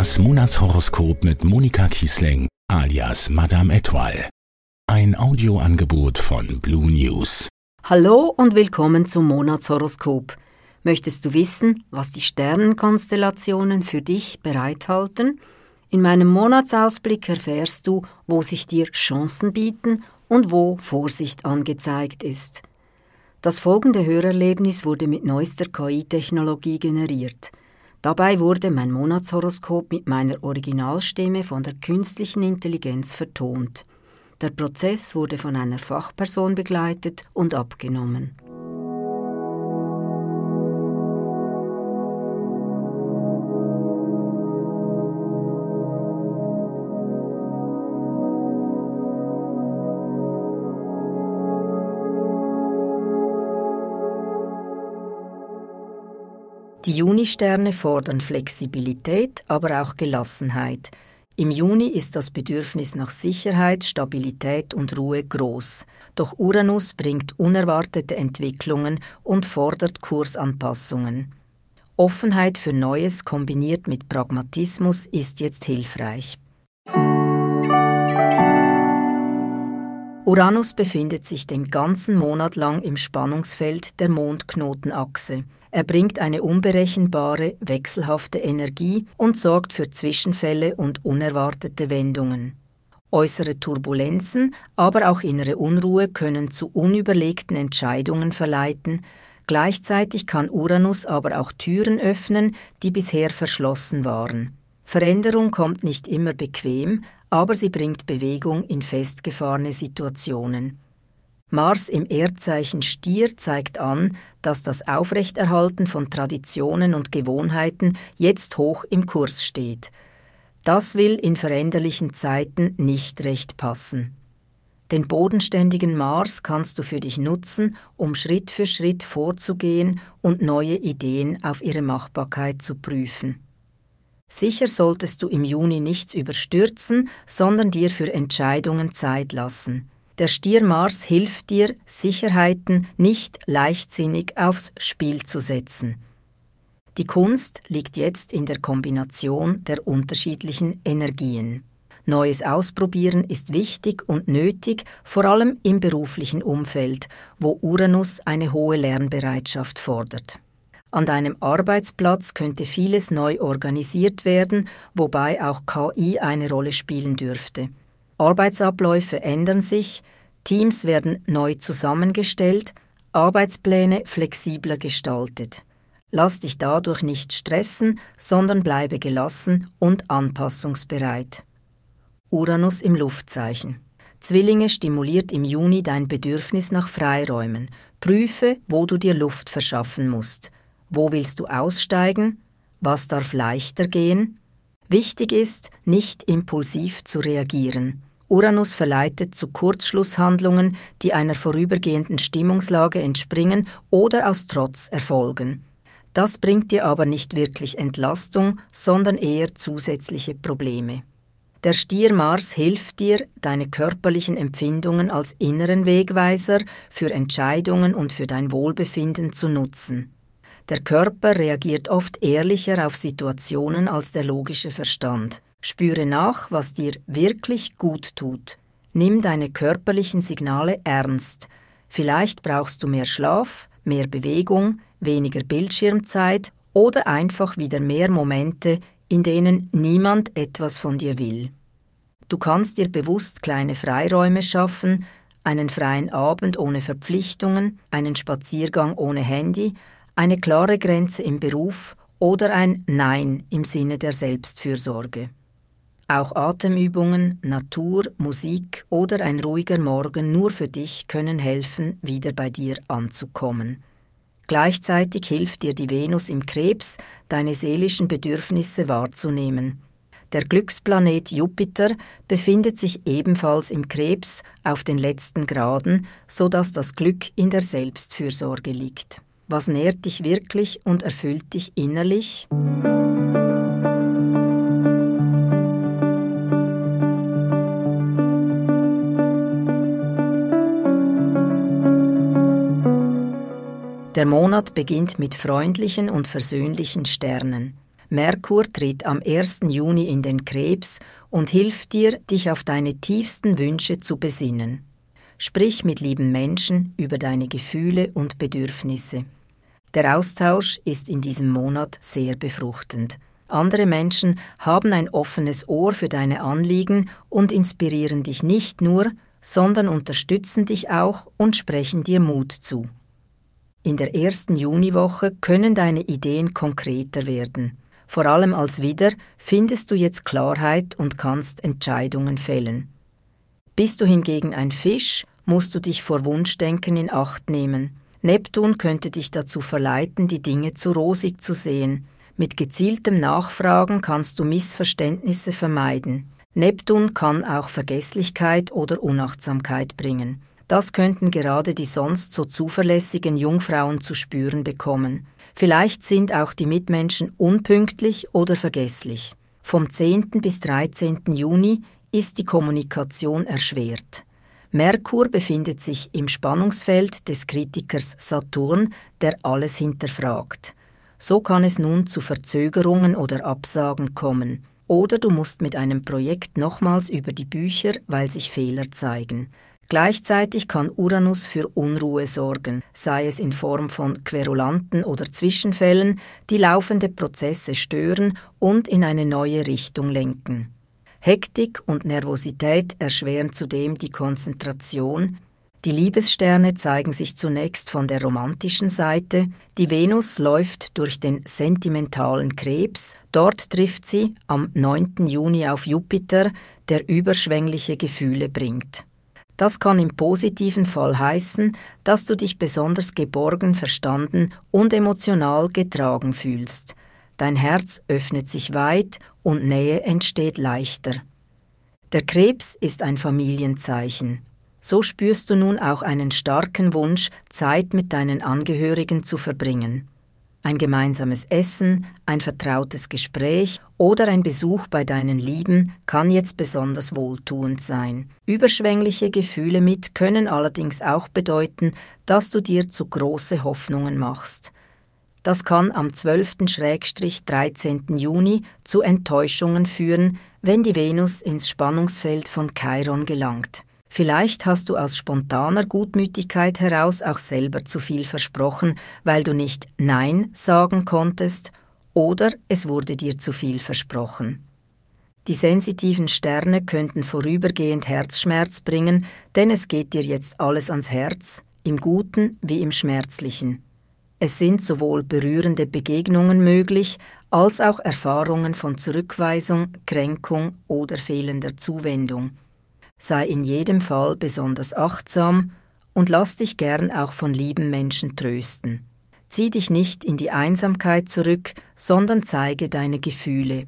Das Monatshoroskop mit Monika Kiesling alias Madame Etoile. Ein Audioangebot von Blue News. Hallo und willkommen zum Monatshoroskop. Möchtest du wissen, was die Sternenkonstellationen für dich bereithalten? In meinem Monatsausblick erfährst du, wo sich dir Chancen bieten und wo Vorsicht angezeigt ist. Das folgende Hörerlebnis wurde mit neuester KI-Technologie generiert. Dabei wurde mein Monatshoroskop mit meiner Originalstimme von der künstlichen Intelligenz vertont. Der Prozess wurde von einer Fachperson begleitet und abgenommen. Die Juni-Sterne fordern Flexibilität, aber auch Gelassenheit. Im Juni ist das Bedürfnis nach Sicherheit, Stabilität und Ruhe groß. Doch Uranus bringt unerwartete Entwicklungen und fordert Kursanpassungen. Offenheit für Neues kombiniert mit Pragmatismus ist jetzt hilfreich. Uranus befindet sich den ganzen Monat lang im Spannungsfeld der Mondknotenachse. Er bringt eine unberechenbare, wechselhafte Energie und sorgt für Zwischenfälle und unerwartete Wendungen. Äußere Turbulenzen, aber auch innere Unruhe können zu unüberlegten Entscheidungen verleiten. Gleichzeitig kann Uranus aber auch Türen öffnen, die bisher verschlossen waren. Veränderung kommt nicht immer bequem, aber sie bringt Bewegung in festgefahrene Situationen. Mars im Erdzeichen Stier zeigt an, dass das Aufrechterhalten von Traditionen und Gewohnheiten jetzt hoch im Kurs steht. Das will in veränderlichen Zeiten nicht recht passen. Den bodenständigen Mars kannst du für dich nutzen, um Schritt für Schritt vorzugehen und neue Ideen auf ihre Machbarkeit zu prüfen. Sicher solltest du im Juni nichts überstürzen, sondern dir für Entscheidungen Zeit lassen. Der Stier-Mars hilft dir, Sicherheiten nicht leichtsinnig aufs Spiel zu setzen. Die Kunst liegt jetzt in der Kombination der unterschiedlichen Energien. Neues Ausprobieren ist wichtig und nötig, vor allem im beruflichen Umfeld, wo Uranus eine hohe Lernbereitschaft fordert. An deinem Arbeitsplatz könnte vieles neu organisiert werden, wobei auch KI eine Rolle spielen dürfte. Arbeitsabläufe ändern sich, Teams werden neu zusammengestellt, Arbeitspläne flexibler gestaltet. Lass dich dadurch nicht stressen, sondern bleibe gelassen und anpassungsbereit. Uranus im Luftzeichen. Zwillinge stimuliert im Juni dein Bedürfnis nach Freiräumen. Prüfe, wo du dir Luft verschaffen musst. Wo willst du aussteigen? Was darf leichter gehen? Wichtig ist, nicht impulsiv zu reagieren. Uranus verleitet zu Kurzschlusshandlungen, die einer vorübergehenden Stimmungslage entspringen oder aus Trotz erfolgen. Das bringt dir aber nicht wirklich Entlastung, sondern eher zusätzliche Probleme. Der Stier-Mars hilft dir, deine körperlichen Empfindungen als inneren Wegweiser für Entscheidungen und für dein Wohlbefinden zu nutzen. Der Körper reagiert oft ehrlicher auf Situationen als der logische Verstand. Spüre nach, was dir wirklich gut tut. Nimm deine körperlichen Signale ernst. Vielleicht brauchst du mehr Schlaf, mehr Bewegung, weniger Bildschirmzeit oder einfach wieder mehr Momente, in denen niemand etwas von dir will. Du kannst dir bewusst kleine Freiräume schaffen, einen freien Abend ohne Verpflichtungen, einen Spaziergang ohne Handy, eine klare Grenze im Beruf oder ein Nein im Sinne der Selbstfürsorge. Auch Atemübungen, Natur, Musik oder ein ruhiger Morgen nur für dich können helfen, wieder bei dir anzukommen. Gleichzeitig hilft dir die Venus im Krebs, deine seelischen Bedürfnisse wahrzunehmen. Der Glücksplanet Jupiter befindet sich ebenfalls im Krebs auf den letzten Graden, sodass das Glück in der Selbstfürsorge liegt. Was nährt dich wirklich und erfüllt dich innerlich? Der Monat beginnt mit freundlichen und versöhnlichen Sternen. Merkur tritt am 1. Juni in den Krebs und hilft dir, dich auf deine tiefsten Wünsche zu besinnen. Sprich mit lieben Menschen über deine Gefühle und Bedürfnisse. Der Austausch ist in diesem Monat sehr befruchtend. Andere Menschen haben ein offenes Ohr für deine Anliegen und inspirieren dich nicht nur, sondern unterstützen dich auch und sprechen dir Mut zu. In der 1. Juniwoche können deine Ideen konkreter werden. Vor allem als Widder findest du jetzt Klarheit und kannst Entscheidungen fällen. Bist du hingegen ein Fisch, musst du dich vor Wunschdenken in Acht nehmen. Neptun könnte dich dazu verleiten, die Dinge zu rosig zu sehen. Mit gezieltem Nachfragen kannst du Missverständnisse vermeiden. Neptun kann auch Vergesslichkeit oder Unachtsamkeit bringen. Das könnten gerade die sonst so zuverlässigen Jungfrauen zu spüren bekommen. Vielleicht sind auch die Mitmenschen unpünktlich oder vergesslich. Vom 10. bis 13. Juni ist die Kommunikation erschwert. Merkur befindet sich im Spannungsfeld des Kritikers Saturn, der alles hinterfragt. So kann es nun zu Verzögerungen oder Absagen kommen. Oder du musst mit einem Projekt nochmals über die Bücher, weil sich Fehler zeigen. Gleichzeitig kann Uranus für Unruhe sorgen, sei es in Form von Querulanten oder Zwischenfällen, die laufende Prozesse stören und in eine neue Richtung lenken. Hektik und Nervosität erschweren zudem die Konzentration. Die Liebessterne zeigen sich zunächst von der romantischen Seite. Die Venus läuft durch den sentimentalen Krebs. Dort trifft sie am 9. Juni auf Jupiter, der überschwängliche Gefühle bringt. Das kann im positiven Fall heißen, dass du dich besonders geborgen, verstanden und emotional getragen fühlst. Dein Herz öffnet sich weit und Nähe entsteht leichter. Der Krebs ist ein Familienzeichen. So spürst du nun auch einen starken Wunsch, Zeit mit deinen Angehörigen zu verbringen. Ein gemeinsames Essen, ein vertrautes Gespräch oder ein Besuch bei deinen Lieben kann jetzt besonders wohltuend sein. Überschwängliche Gefühle mit können allerdings auch bedeuten, dass du dir zu große Hoffnungen machst. Das kann am 12.-13. Juni zu Enttäuschungen führen, wenn die Venus ins Spannungsfeld von Chiron gelangt. Vielleicht hast du aus spontaner Gutmütigkeit heraus auch selber zu viel versprochen, weil du nicht Nein sagen konntest oder es wurde dir zu viel versprochen. Die sensitiven Sterne könnten vorübergehend Herzschmerz bringen, denn es geht dir jetzt alles ans Herz, im Guten wie im Schmerzlichen. Es sind sowohl berührende Begegnungen möglich, als auch Erfahrungen von Zurückweisung, Kränkung oder fehlender Zuwendung. Sei in jedem Fall besonders achtsam und lass dich gern auch von lieben Menschen trösten. Zieh dich nicht in die Einsamkeit zurück, sondern zeige deine Gefühle.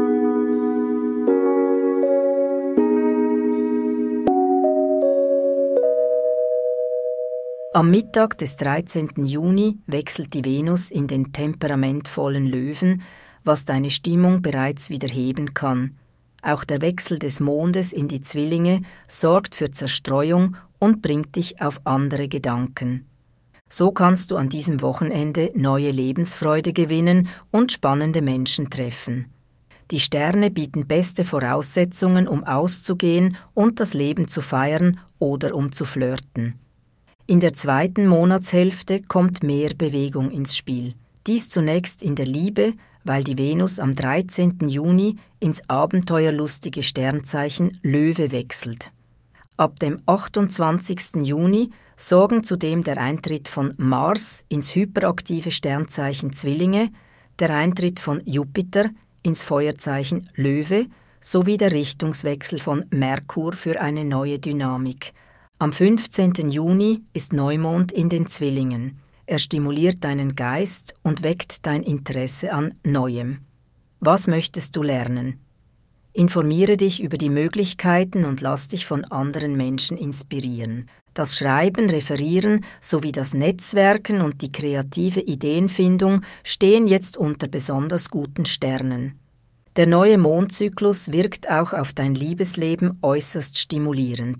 Am Mittag des 13. Juni wechselt die Venus in den temperamentvollen Löwen, was deine Stimmung bereits wieder heben kann. Auch der Wechsel des Mondes in die Zwillinge sorgt für Zerstreuung und bringt dich auf andere Gedanken. So kannst du an diesem Wochenende neue Lebensfreude gewinnen und spannende Menschen treffen. Die Sterne bieten beste Voraussetzungen, um auszugehen und das Leben zu feiern oder um zu flirten. In der 2. Monatshälfte kommt mehr Bewegung ins Spiel. Dies zunächst in der Liebe, weil die Venus am 13. Juni ins abenteuerlustige Sternzeichen Löwe wechselt. Ab dem 28. Juni sorgen zudem der Eintritt von Mars ins hyperaktive Sternzeichen Zwillinge, der Eintritt von Jupiter ins Feuerzeichen Löwe sowie der Richtungswechsel von Merkur für eine neue Dynamik. Am 15. Juni ist Neumond in den Zwillingen. Er stimuliert deinen Geist und weckt dein Interesse an Neuem. Was möchtest du lernen? Informiere dich über die Möglichkeiten und lass dich von anderen Menschen inspirieren. Das Schreiben, Referieren sowie das Netzwerken und die kreative Ideenfindung stehen jetzt unter besonders guten Sternen. Der neue Mondzyklus wirkt auch auf dein Liebesleben äußerst stimulierend.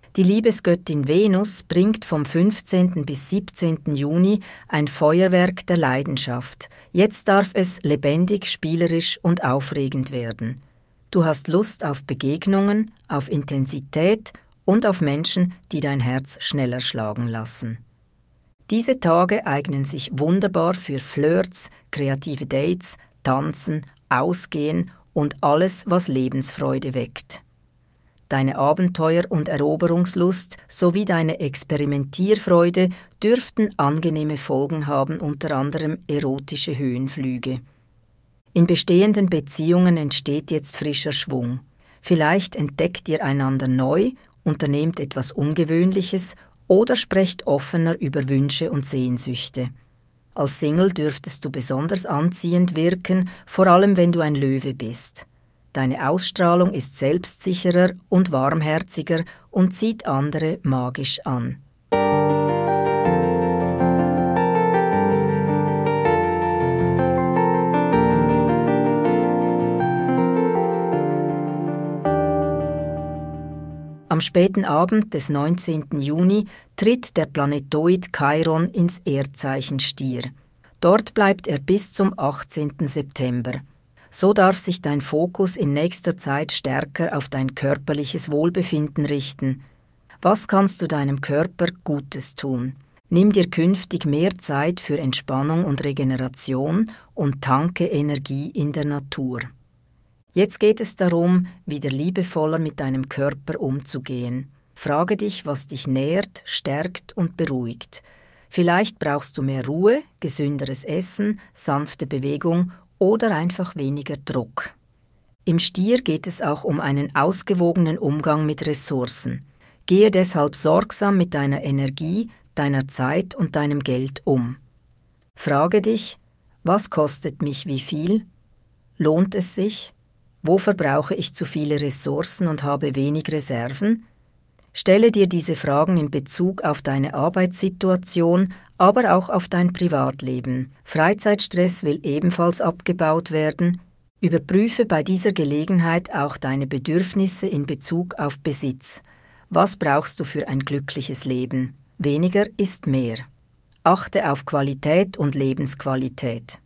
Die Liebesgöttin Venus bringt vom 15. bis 17. Juni ein Feuerwerk der Leidenschaft. Jetzt darf es lebendig, spielerisch und aufregend werden. Du hast Lust auf Begegnungen, auf Intensität und auf Menschen, die dein Herz schneller schlagen lassen. Diese Tage eignen sich wunderbar für Flirts, kreative Dates, Tanzen, Ausgehen und alles, was Lebensfreude weckt. Deine Abenteuer- und Eroberungslust sowie deine Experimentierfreude dürften angenehme Folgen haben, unter anderem erotische Höhenflüge. In bestehenden Beziehungen entsteht jetzt frischer Schwung. Vielleicht entdeckt ihr einander neu, unternehmt etwas Ungewöhnliches oder sprecht offener über Wünsche und Sehnsüchte. Als Single dürftest du besonders anziehend wirken, vor allem wenn du ein Löwe bist. Deine Ausstrahlung ist selbstsicherer und warmherziger und zieht andere magisch an. Am späten Abend des 19. Juni tritt der Planetoid Chiron ins Erdzeichen Stier. Dort bleibt er bis zum 18. September. So darf sich dein Fokus in nächster Zeit stärker auf dein körperliches Wohlbefinden richten. Was kannst du deinem Körper Gutes tun? Nimm dir künftig mehr Zeit für Entspannung und Regeneration und tanke Energie in der Natur. Jetzt geht es darum, wieder liebevoller mit deinem Körper umzugehen. Frage dich, was dich nährt, stärkt und beruhigt. Vielleicht brauchst du mehr Ruhe, gesünderes Essen, sanfte Bewegung oder einfach weniger Druck. Im Stier geht es auch um einen ausgewogenen Umgang mit Ressourcen. Gehe deshalb sorgsam mit deiner Energie, deiner Zeit und deinem Geld um. Frage dich, was kostet mich wie viel? Lohnt es sich? Wo verbrauche ich zu viele Ressourcen und habe wenig Reserven? Stelle dir diese Fragen in Bezug auf deine Arbeitssituation, aber auch auf dein Privatleben. Freizeitstress will ebenfalls abgebaut werden. Überprüfe bei dieser Gelegenheit auch deine Bedürfnisse in Bezug auf Besitz. Was brauchst du für ein glückliches Leben? Weniger ist mehr. Achte auf Qualität und Lebensqualität.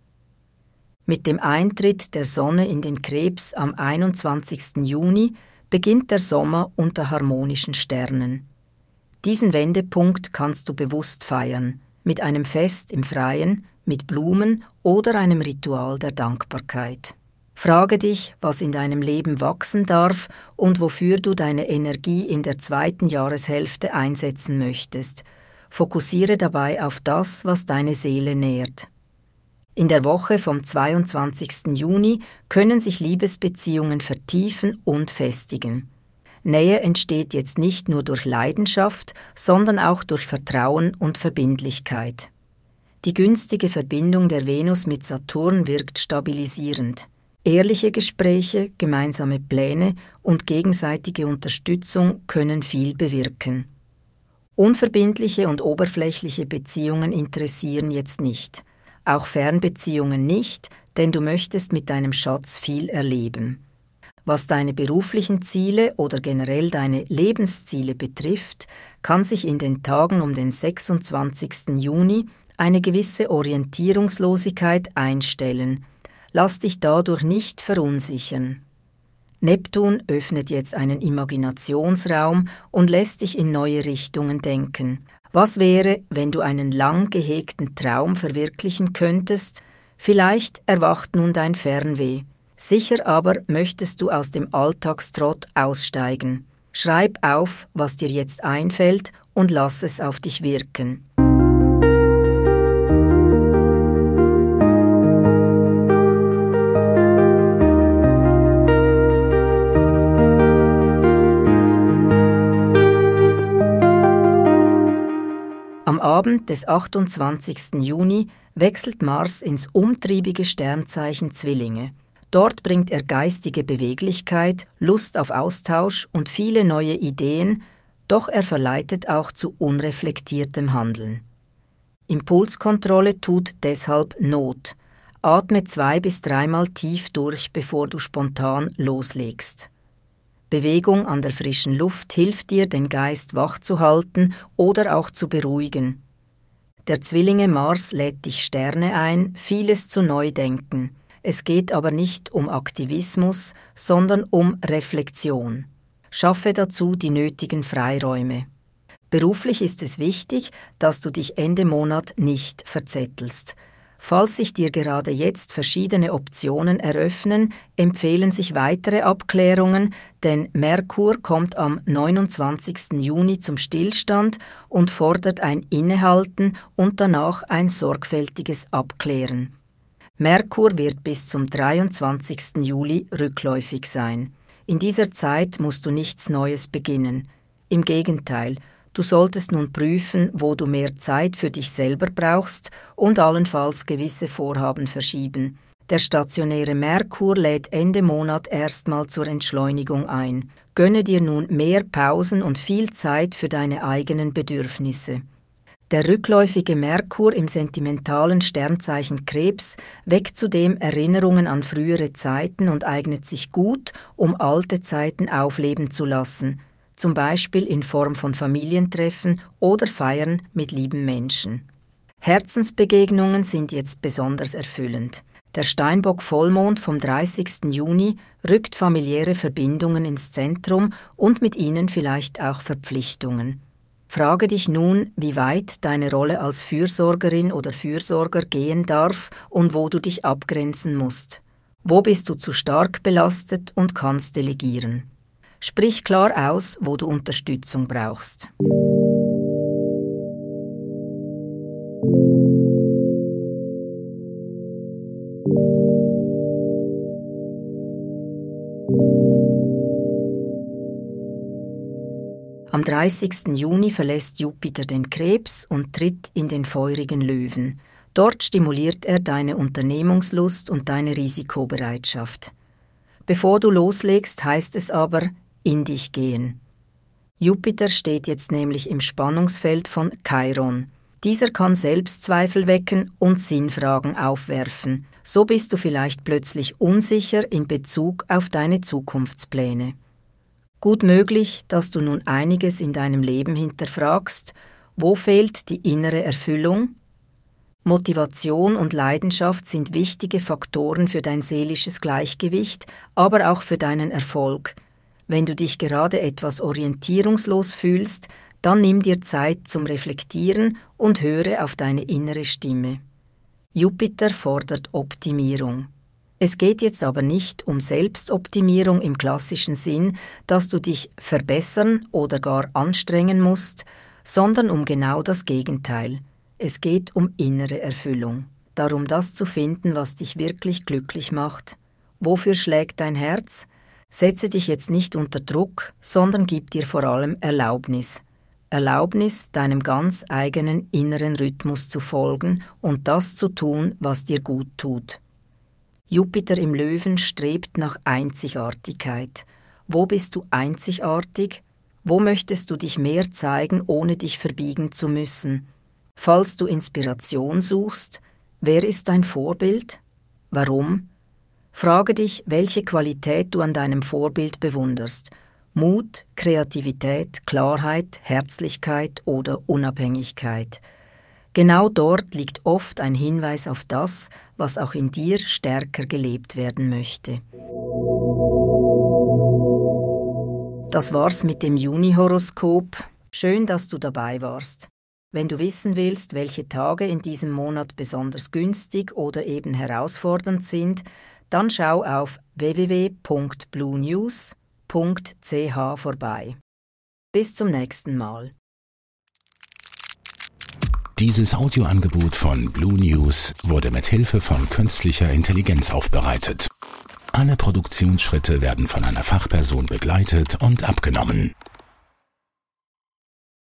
Mit dem Eintritt der Sonne in den Krebs am 21. Juni beginnt der Sommer unter harmonischen Sternen. Diesen Wendepunkt kannst du bewusst feiern, mit einem Fest im Freien, mit Blumen oder einem Ritual der Dankbarkeit. Frage dich, was in deinem Leben wachsen darf und wofür du deine Energie in der zweiten Jahreshälfte einsetzen möchtest. Fokussiere dabei auf das, was deine Seele nährt. In der Woche vom 22. Juni können sich Liebesbeziehungen vertiefen und festigen. Nähe entsteht jetzt nicht nur durch Leidenschaft, sondern auch durch Vertrauen und Verbindlichkeit. Die günstige Verbindung der Venus mit Saturn wirkt stabilisierend. Ehrliche Gespräche, gemeinsame Pläne und gegenseitige Unterstützung können viel bewirken. Unverbindliche und oberflächliche Beziehungen interessieren jetzt nicht. Auch Fernbeziehungen nicht, denn du möchtest mit deinem Schatz viel erleben. Was deine beruflichen Ziele oder generell deine Lebensziele betrifft, kann sich in den Tagen um den 26. Juni eine gewisse Orientierungslosigkeit einstellen. Lass dich dadurch nicht verunsichern. Neptun öffnet jetzt einen Imaginationsraum und lässt dich in neue Richtungen denken. Was wäre, wenn du einen lang gehegten Traum verwirklichen könntest? Vielleicht erwacht nun dein Fernweh. Sicher aber möchtest du aus dem Alltagstrott aussteigen. Schreib auf, was dir jetzt einfällt und lass es auf dich wirken. Am Abend des 28. Juni wechselt Mars ins umtriebige Sternzeichen Zwillinge. Dort bringt er geistige Beweglichkeit, Lust auf Austausch und viele neue Ideen, doch er verleitet auch zu unreflektiertem Handeln. Impulskontrolle tut deshalb Not. Atme 2- bis 3-mal tief durch, bevor du spontan loslegst. Bewegung an der frischen Luft hilft dir, den Geist wach zu halten oder auch zu beruhigen. Der Zwillinge Mars lädt dich Sterne ein, vieles zu neu denken. Es geht aber nicht um Aktivismus, sondern um Reflexion. Schaffe dazu die nötigen Freiräume. Beruflich ist es wichtig, dass du dich Ende Monat nicht verzettelst. Falls sich dir gerade jetzt verschiedene Optionen eröffnen, empfehlen sich weitere Abklärungen, denn Merkur kommt am 29. Juni zum Stillstand und fordert ein Innehalten und danach ein sorgfältiges Abklären. Merkur wird bis zum 23. Juli rückläufig sein. In dieser Zeit musst du nichts Neues beginnen. Im Gegenteil, du solltest nun prüfen, wo du mehr Zeit für dich selber brauchst und allenfalls gewisse Vorhaben verschieben. Der stationäre Merkur lädt Ende Monat erstmal zur Entschleunigung ein. Gönne dir nun mehr Pausen und viel Zeit für deine eigenen Bedürfnisse. Der rückläufige Merkur im sentimentalen Sternzeichen Krebs weckt zudem Erinnerungen an frühere Zeiten und eignet sich gut, um alte Zeiten aufleben zu lassen, zum Beispiel in Form von Familientreffen oder Feiern mit lieben Menschen. Herzensbegegnungen sind jetzt besonders erfüllend. Der Steinbock-Vollmond vom 30. Juni rückt familiäre Verbindungen ins Zentrum und mit ihnen vielleicht auch Verpflichtungen. Frage dich nun, wie weit deine Rolle als Fürsorgerin oder Fürsorger gehen darf und wo du dich abgrenzen musst. Wo bist du zu stark belastet und kannst delegieren? Sprich klar aus, wo du Unterstützung brauchst. Am 30. Juni verlässt Jupiter den Krebs und tritt in den feurigen Löwen. Dort stimuliert er deine Unternehmungslust und deine Risikobereitschaft. Bevor du loslegst, heißt es aber, in dich gehen. Jupiter steht jetzt nämlich im Spannungsfeld von Chiron. Dieser kann Selbstzweifel wecken und Sinnfragen aufwerfen. So bist du vielleicht plötzlich unsicher in Bezug auf deine Zukunftspläne. Gut möglich, dass du nun einiges in deinem Leben hinterfragst. Wo fehlt die innere Erfüllung? Motivation und Leidenschaft sind wichtige Faktoren für dein seelisches Gleichgewicht, aber auch für deinen Erfolg. Wenn du dich gerade etwas orientierungslos fühlst, dann nimm dir Zeit zum Reflektieren und höre auf deine innere Stimme. Jupiter fordert Optimierung. Es geht jetzt aber nicht um Selbstoptimierung im klassischen Sinn, dass du dich verbessern oder gar anstrengen musst, sondern um genau das Gegenteil. Es geht um innere Erfüllung. Darum das zu finden, was dich wirklich glücklich macht. Wofür schlägt dein Herz? Setze dich jetzt nicht unter Druck, sondern gib dir vor allem Erlaubnis. Erlaubnis, deinem ganz eigenen inneren Rhythmus zu folgen und das zu tun, was dir gut tut. Jupiter im Löwen strebt nach Einzigartigkeit. Wo bist du einzigartig? Wo möchtest du dich mehr zeigen, ohne dich verbiegen zu müssen? Falls du Inspiration suchst, wer ist dein Vorbild? Warum? Frage dich, welche Qualität du an deinem Vorbild bewunderst. Mut, Kreativität, Klarheit, Herzlichkeit oder Unabhängigkeit. Genau dort liegt oft ein Hinweis auf das, was auch in dir stärker gelebt werden möchte. Das war's mit dem Juni-Horoskop. Schön, dass du dabei warst. Wenn du wissen willst, welche Tage in diesem Monat besonders günstig oder eben herausfordernd sind, dann schau auf www.bluenews.ch vorbei. Bis zum nächsten Mal. Dieses Audioangebot von Blue News wurde mit Hilfe von künstlicher Intelligenz aufbereitet. Alle Produktionsschritte werden von einer Fachperson begleitet und abgenommen.